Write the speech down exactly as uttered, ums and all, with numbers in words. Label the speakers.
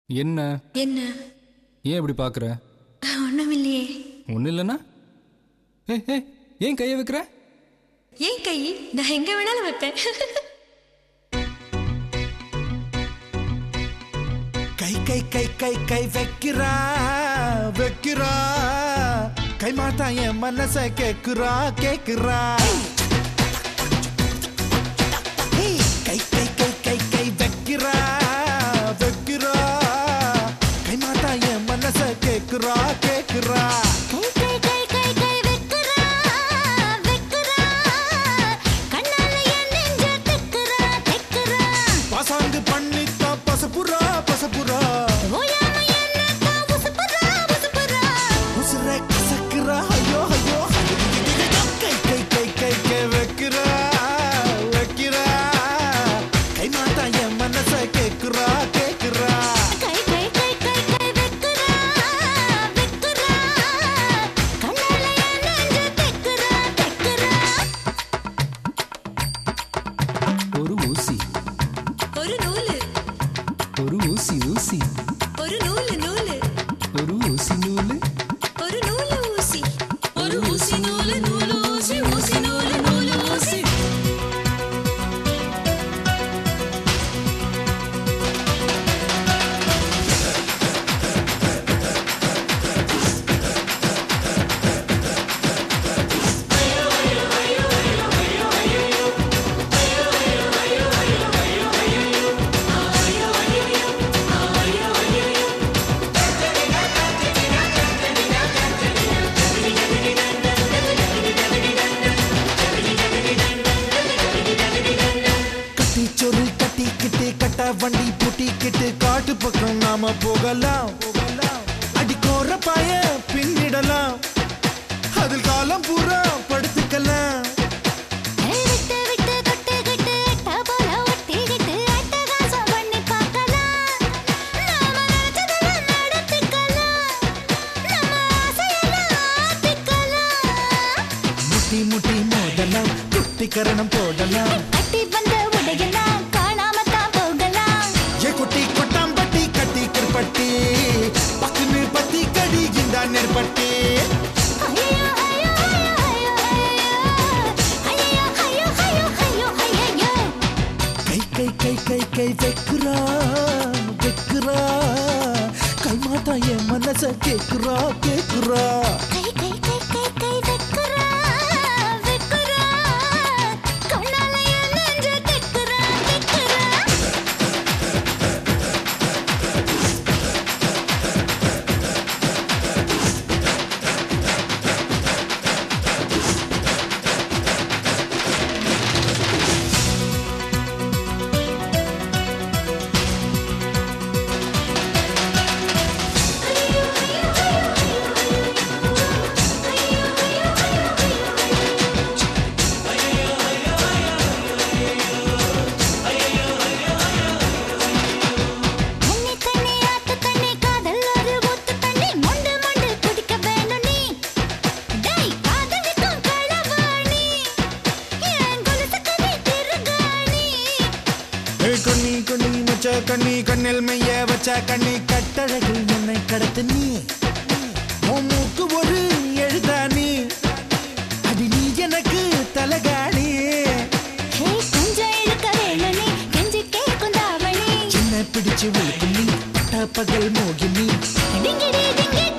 Speaker 1: என்ன
Speaker 2: என்ன
Speaker 1: ஏன் இப்படி பார்க்குற?
Speaker 2: ஒண்ணுமில்லையே.
Speaker 1: ஒன்றும் இல்லைன்னா ஏ ஏ ஏன் கையை வைக்கிற?
Speaker 2: ஏன் கை? நான் எங்க வேணாலும் வைப்பேன்.
Speaker 3: கை கை கை கை கை வைக்கிறா வைக்கிறா கை மாத்தா என் மனச கேக்குறா கேக்குறா கை கை கை கை கை வைக்கிறா வைக்கிறா கை மாத்தா என் மனச கேக்குறா கேக்குறா பாசாங்கு பண்ணித்தா பசப்புரா பசப்புரா உசுர கசக்குறா ஐயோ ஐயோ கை கை கை கை கை வைக்கிறா வைக்கிறா கை மாத்தா என் மனச கேக்குறா கேக்குறா
Speaker 1: ஒரு ஊசி
Speaker 2: ஒரு நூலு
Speaker 1: ஒரு ஊசி ஊசி
Speaker 2: ஒரு நூலு நூலு
Speaker 1: ஒரு ஊசி நூலு
Speaker 2: ஒரு நூலு ஊசி ஒரு ஊசி நூலு நூலு ஊசி ஊசி நூலு நூலு ஊசி.
Speaker 3: கட்டிச்சொரு கட்டிக்கிட்டு கட்ட வண்டி பூட்டிக்கிட்டு காட்டு பக்கம் நாம போகலாம் அடிக்கோர பாய பின்னிடலாம் அதில் காலம் பூரா படுத்துக்கலாம் முட்டி முட்டி மோதலாம் குட்டிக்கரணம் போடலாம் ஏ குட்டி கொட்டாம்பட்டி கட்டி கிருப்பட்டி பக்குன்னு பத்தி கடி இந்த நெற்பட்டி கை கை கை கை கை வைக்கிறா வைக்கிறா கை மாத்தா என் மனச கேக்குறா கேக்குறா கண்ணி கண்ணி மச்ச கண்ணி கண்ணில் மைய வச்ச கண்ணி கட்டழகில் என்னை கடத்து நீ உன் மூக்கு ஒரு எழுதானி அடி நீ எனக்கு தலகாணி சின்ன பிடிச்சு விழுக்கும் நீ பட்ட பகல் மோகினி